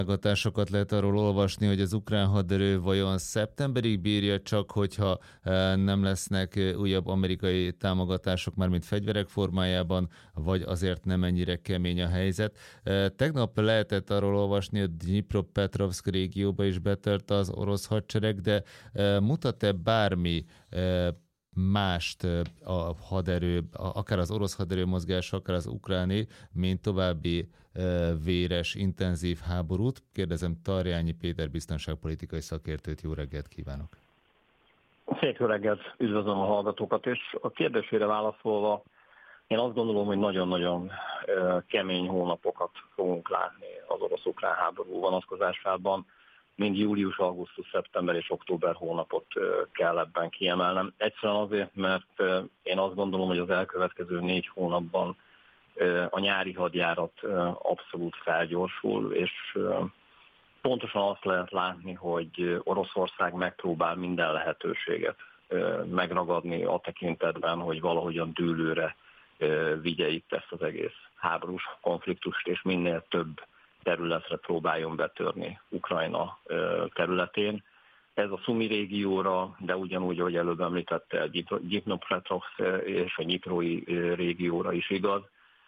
Támogatásokat lehet arról olvasni, hogy az ukrán haderő vajon szeptemberig bírja csak, hogyha nem lesznek újabb amerikai támogatások, mármint fegyverek formájában, vagy azért nem ennyire kemény a helyzet. Tegnap lehetett arról olvasni, hogy Dnipropetrovsk régióba is betört az orosz hadsereg, de mutat-e bármi mást a haderő, akár az orosz haderő mozgás, akár az ukráné, mint további véres, intenzív háborút? Kérdezem Tarjányi Péter biztonságpolitikai szakértőt, jó reggelt kívánok! Szép jó reggelt, üdvözlöm a hallgatókat, és a kérdésére válaszolva, én azt gondolom, hogy nagyon-nagyon kemény hónapokat fogunk látni az orosz-ukrán háború vonatkozásában, mind július, augusztus, szeptember és október hónapot kell ebben kiemelnem. Egyszerűen azért, mert én azt gondolom, hogy az elkövetkező 4 hónapban a nyári hadjárat abszolút felgyorsul, és pontosan azt lehet látni, hogy Oroszország megpróbál minden lehetőséget megragadni a tekintetben, hogy valahogyan dűlőre vigye itt ezt az egész háborús konfliktust, és minél több területre próbáljon betörni Ukrajna területén. Ez a Szumi régióra, de ugyanúgy, ahogy előbb említette, Dnipropetrovsk és a Nyiprói régióra is igaz.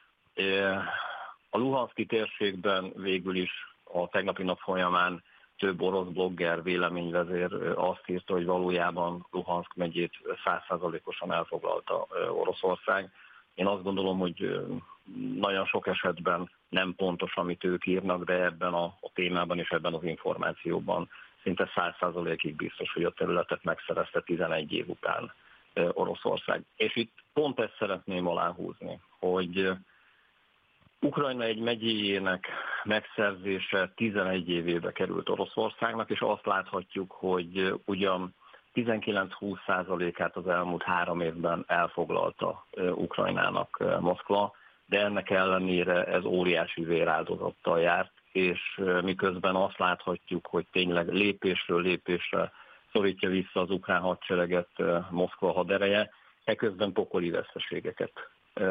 A Luhanszki térségben végül is a tegnapi nap folyamán több orosz blogger, véleményvezér azt írta, hogy valójában Luhanszk megyét 100%-osan elfoglalta Oroszország. Én azt gondolom, hogy nagyon sok esetben nem pontos, amit ők írnak, de ebben a témában és ebben az információban szinte 100%-ig biztos, hogy a területet megszerezte 11 év után Oroszország. És itt pont ezt szeretném aláhúzni, hogy Ukrajna egy megyéjének megszerzése 11 évébe került Oroszországnak, és azt láthatjuk, hogy ugyan 19-20%-át az elmúlt 3 évben elfoglalta Ukrajnának Moszkva, de ennek ellenére ez óriási véráldozattal járt, és miközben azt láthatjuk, hogy tényleg lépésről lépésre szorítja vissza az ukrán hadsereget Moszkva hadereje, eközben pokoli veszteségeket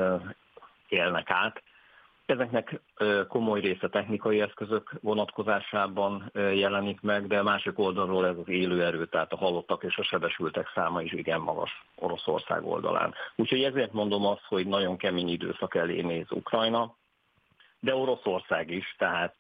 élnek át. Ezeknek komoly része technikai eszközök vonatkozásában jelenik meg, de másik oldalról ez az élő erő, tehát a halottak és a sebesültek száma is igen magas Oroszország oldalán. Úgyhogy ezért mondom azt, hogy nagyon kemény időszak elé néz Ukrajna, de Oroszország is, tehát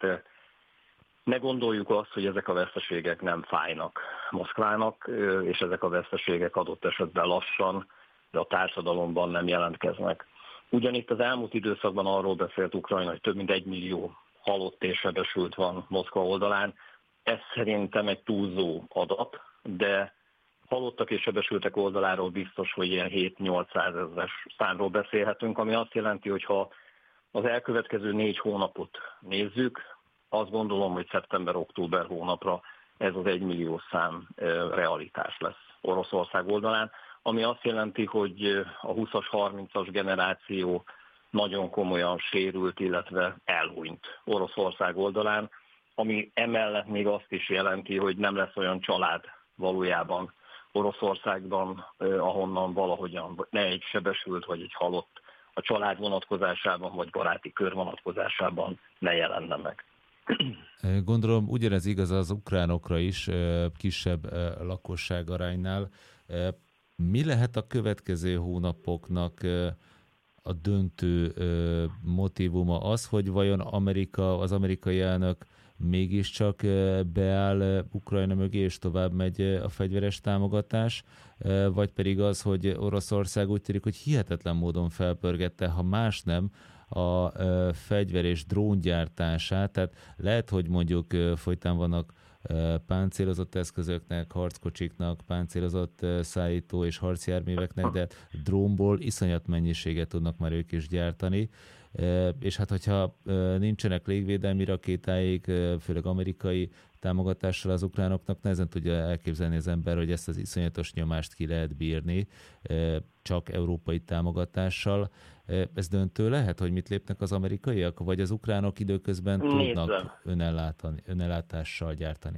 ne gondoljuk azt, hogy ezek a veszteségek nem fájnak Moszkvának, és ezek a veszteségek adott esetben lassan, de a társadalomban nem jelentkeznek. Ugyanitt az elmúlt időszakban arról beszélt Ukrajna, hogy több mint 1 millió halott és sebesült van Moszkva oldalán. Ez szerintem egy túlzó adat, de halottak és sebesültek oldaláról biztos, hogy ilyen 7-800 ezres számról beszélhetünk, ami azt jelenti, hogy ha az elkövetkező 4 hónapot nézzük, azt gondolom, hogy szeptember-október hónapra ez az 1 millió szám realitás lesz Oroszország oldalán, ami azt jelenti, hogy a 20-as, 30-as generáció nagyon komolyan sérült, illetve elhunyt Oroszország oldalán, ami emellett még azt is jelenti, hogy nem lesz olyan család valójában Oroszországban, ahonnan valahogyan ne egy sebesült vagy egy halott a család vonatkozásában vagy baráti kör vonatkozásában ne jelenne meg. Gondolom ugyanez igaz az ukránokra is, kisebb lakosságaránynál. Mi lehet a következő hónapoknak a döntő motívuma? Az, hogy vajon az amerikai elnök mégiscsak beáll Ukrajna mögé, és tovább megy a fegyveres támogatás, vagy pedig az, hogy Oroszország úgy tűnik, hogy hihetetlen módon felpörgette, ha más nem, a fegyver és dróngyártását, tehát lehet, hogy mondjuk folytán vannak páncélozott eszközöknek, harckocsiknak, páncélozott szállító és harcjárműveknek, de drónból iszonyat mennyiséget tudnak már ők is gyártani, és hát hogyha nincsenek légvédelmi rakétáik, főleg amerikai támogatással az ukránoknak nehezen tudja elképzelni az ember, hogy ezt az iszonyatos nyomást ki lehet bírni, csak európai támogatással. Ez döntő lehet, hogy mit lépnek az amerikaiak, vagy az ukránok időközben tudnak önellátással gyártani?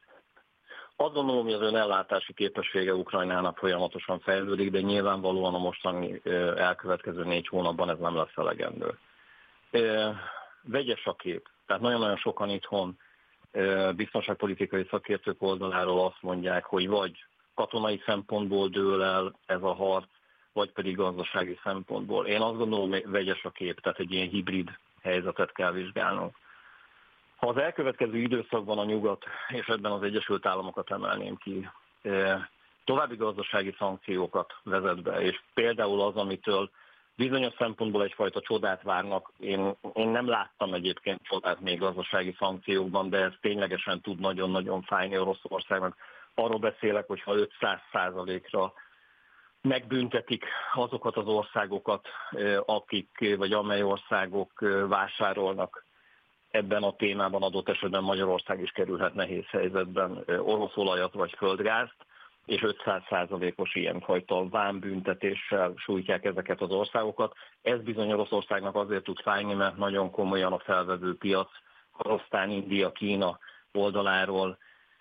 Azt gondolom, hogy az önellátási képessége Ukrajnának folyamatosan fejlődik, de nyilvánvalóan a mostani elkövetkező 4 hónapban ez nem lesz elegendő. Vegyes a kép. Tehát nagyon-nagyon sokan itthon biztonságpolitikai szakértők oldaláról azt mondják, hogy vagy katonai szempontból dől el ez a harc, vagy pedig gazdasági szempontból. Én azt gondolom, hogy vegyes a kép, tehát egy ilyen hibrid helyzetet kell vizsgálnunk. Ha az elkövetkező időszakban a nyugat, és ebben az Egyesült Államokat emelném ki, további gazdasági szankciókat vezet be, és például az, amitől bizonyos szempontból egyfajta csodát várnak. Én nem láttam egyébként csodát még gazdasági szankciókban, de ez ténylegesen tud nagyon-nagyon fájni Oroszországnak. Arról beszélek, hogy ha 500%-ra megbüntetik azokat az országokat, akik vagy amely országok vásárolnak ebben a témában, adott esetben Magyarország is kerülhet nehéz helyzetben orosz olajat vagy földgázt, és 500%-os ilyenfajta vámbüntetéssel sújtják ezeket az országokat. Ez bizony Oroszországnak azért tud fájni, mert nagyon komolyan a felvevő piac, Kazaksztán, India, Kína oldaláról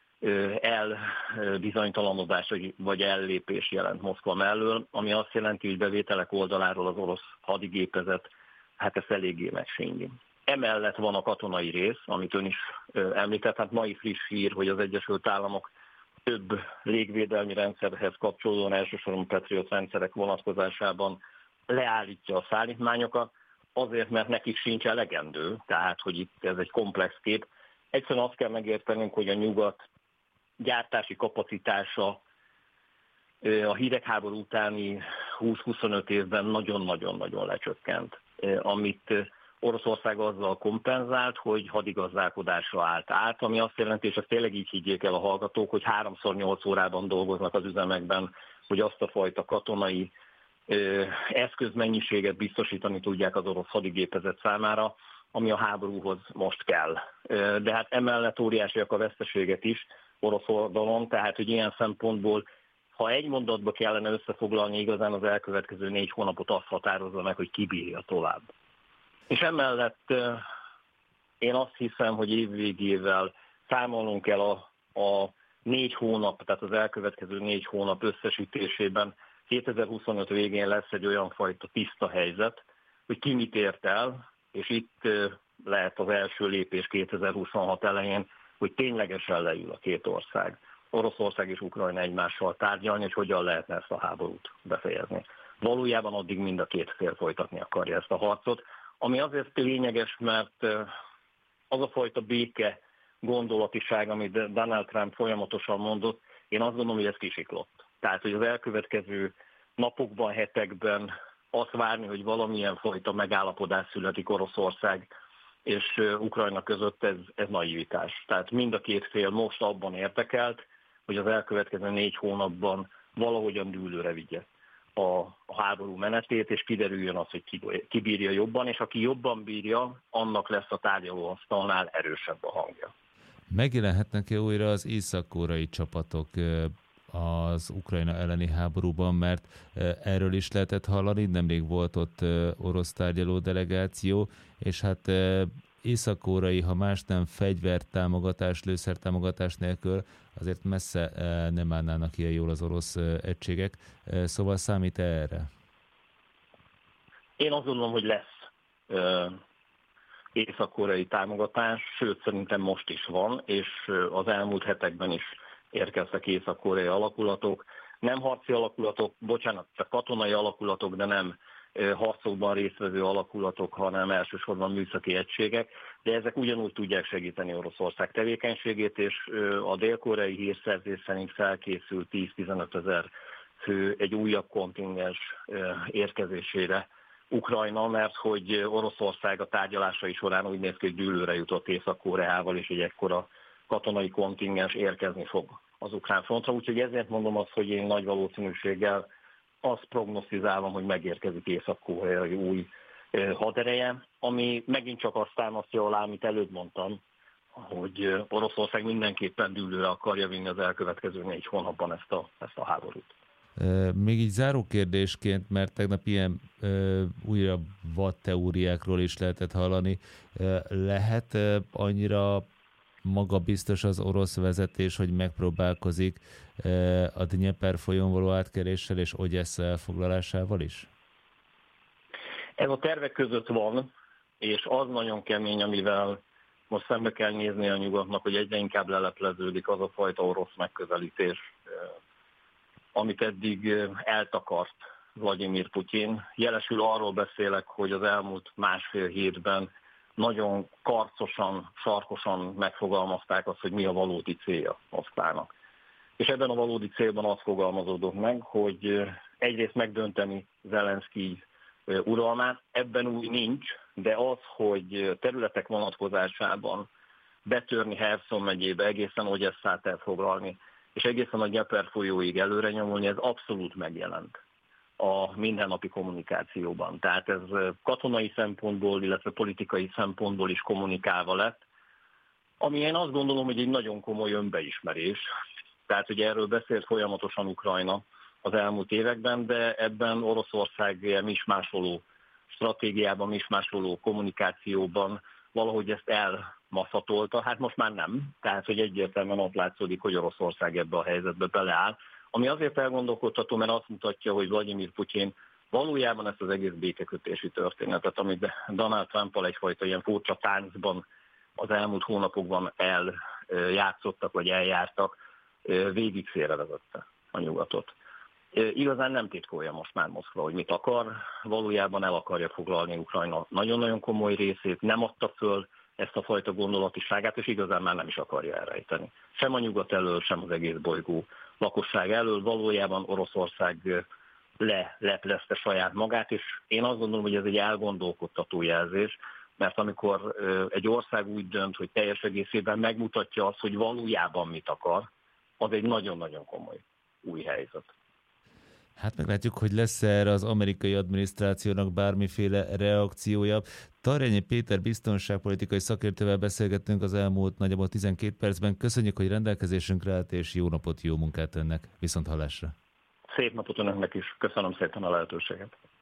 bizonytalanodás vagy ellépés jelent Moszkva mellől, ami azt jelenti, hogy bevételek oldaláról az orosz hadigépezet, hát ez eléggé megsínli. Emellett van a katonai rész, amit ön is említett, hát mai friss hír, hogy az Egyesült Államok több légvédelmi rendszerhez kapcsolódóan, elsősorban Patriot rendszerek vonatkozásában leállítja a szállítmányokat, azért, mert nekik sincs elegendő, tehát hogy itt ez egy komplex kép. Egyszerűen azt kell megértenünk, hogy a nyugat gyártási kapacitása a hidegháború utáni 20-25 évben nagyon-nagyon-nagyon lecsökkent, amit Oroszország azzal kompenzált, hogy hadigazdálkodásra állt át, ami azt jelenti, és ezt tényleg így higgyék el a hallgatók, hogy 3x8 órában dolgoznak az üzemekben, hogy azt a fajta katonai eszközmennyiséget biztosítani tudják az orosz hadigépezet számára, ami a háborúhoz most kell. De hát emellett óriásiak a veszteségek is orosz oldalon, tehát hogy ilyen szempontból, ha egy mondatba kellene összefoglalni, igazán az elkövetkező 4 hónapot azt határozza meg, hogy ki bírja tovább. És emellett én azt hiszem, hogy évvégével számolnunk kell a 4 hónap, tehát az elkövetkező 4 hónap összesítésében 2025 végén lesz egy olyan fajta tiszta helyzet, hogy ki mit ért el, és itt lehet az első lépés 2026 elején, hogy ténylegesen leül a két ország, Oroszország és Ukrajna egymással tárgyalni, hogy hogyan lehetne ezt a háborút befejezni. Valójában addig mind a két fél folytatni akarja ezt a harcot, ami azért lényeges, mert az a fajta béke gondolatiság, amit Donald Trump folyamatosan mondott, én azt gondolom, hogy ez kisiklott. Tehát, hogy az elkövetkező napokban, hetekben azt várni, hogy valamilyen fajta megállapodás születik Oroszország és Ukrajna között, ez naivitás. Tehát mind a két fél most abban érdekelt, hogy az elkövetkező 4 hónapban valahogyan dűlőre vigye a háború menetét, és kiderüljön az, hogy ki bírja jobban, és aki jobban bírja, annak lesz a tárgyalóasztalnál erősebb a hangja. Megjelenhetnek-e újra az észak-koreai csapatok az Ukrajna elleni háborúban, mert erről is lehetett hallani, nemrég volt ott orosz tárgyaló delegáció, és hát észak-koreai, ha más nem fegyvertámogatás, lőszertámogatás nélkül, azért messze nem állnának ilyen jól az orosz egységek. Szóval számít erre? Én azt gondolom, hogy lesz észak-koreai támogatás, sőt szerintem most is van, és az elmúlt hetekben is érkeztek észak-koreai alakulatok. Nem harci alakulatok, bocsánat, csak katonai alakulatok, de nem harcokban résztvevő alakulatok, hanem elsősorban műszaki egységek, de ezek ugyanúgy tudják segíteni Oroszország tevékenységét, és a dél-koreai hírszerzés szerint felkészült 10-15 ezer fő egy újabb kontingens érkezésére Ukrajna, mert hogy Oroszország a tárgyalásai során úgy néz ki, hogy dűlőre jutott Észak-Koreával, és egy ekkora katonai kontingens érkezni fog az ukrán frontra. Úgyhogy ezért mondom azt, hogy én nagy valószínűséggel azt prognosztizálom, hogy megérkezik Észak-Koreai új hadereje, ami megint csak azt támasztja alá, amit előbb mondtam, hogy Oroszország mindenképpen dűlőre akarja vinni az elkövetkező 4 hónapban ezt a háborút. Még így záró kérdésként, mert tegnap ilyen újra vadteóriákról is lehetett hallani, lehet annyira magabiztos az orosz vezetés, hogy megpróbálkozik a Dnyeper folyón való átkeréssel és Ogyessza elfoglalásával is? Ez a tervek között van, és az nagyon kemény, amivel most szembe kell nézni a nyugatnak, hogy egyre inkább lelepleződik az a fajta orosz megközelítés, amit eddig eltakart Vladimir Putyin. Jelesül arról beszélek, hogy az elmúlt másfél hétben nagyon karcosan, sarkosan megfogalmazták azt, hogy mi a valódi célja Moszkvának. És ebben a valódi célban az fogalmazódott meg, hogy egyrészt megdönteni Zelenszkij uralmát, ebben új nincs, de az, hogy területek vonatkozásában betörni Herszon megyébe, egészen Ogyesszát elfoglalni, és egészen a Dnyeper folyóig előre nyomulni, ez abszolút megjelent a mindennapi kommunikációban. Tehát ez katonai szempontból, illetve politikai szempontból is kommunikálva lett, ami én azt gondolom, hogy egy nagyon komoly önbeismerés. Tehát, hogy erről beszélt folyamatosan Ukrajna az elmúlt években, de ebben Oroszország is másoló stratégiában, is másoló kommunikációban valahogy ezt elmaszatolta. Hát most már nem. Tehát, hogy egyértelműen ott látszódik, hogy Oroszország ebbe a helyzetbe beleáll. Ami azért elgondolkodható, mert azt mutatja, hogy Vladimir Putyin valójában ezt az egész békekötési történetet, amit Donald Trump-al egyfajta ilyen furcsa táncban az elmúlt hónapokban eljátszottak, vagy eljártak, végig félrevezette a nyugatot. Igazán nem titkolja most már Moszkva, hogy mit akar, valójában el akarja foglalni Ukrajna nagyon-nagyon komoly részét, nem adta föl ezt a fajta gondolatiságát, és igazán már nem is akarja elrejteni. Sem a nyugat elől, sem az egész bolygó lakosság elől, valójában Oroszország leleplezte saját magát, és én azt gondolom, hogy ez egy elgondolkodtató jelzés, mert amikor egy ország úgy dönt, hogy teljes egészében megmutatja azt, hogy valójában mit akar, az egy nagyon-nagyon komoly új helyzet. Hát meglátjuk, hogy lesz erre az amerikai adminisztrációnak bármiféle reakciója. Tarjányi Péter biztonságpolitikai szakértővel beszélgettünk az elmúlt nagyjából 12 percben. Köszönjük, hogy rendelkezésünkre állt, és jó napot, jó munkát önnek. Viszont hallásra. Szép napot önöknek is. Köszönöm szépen a lehetőséget.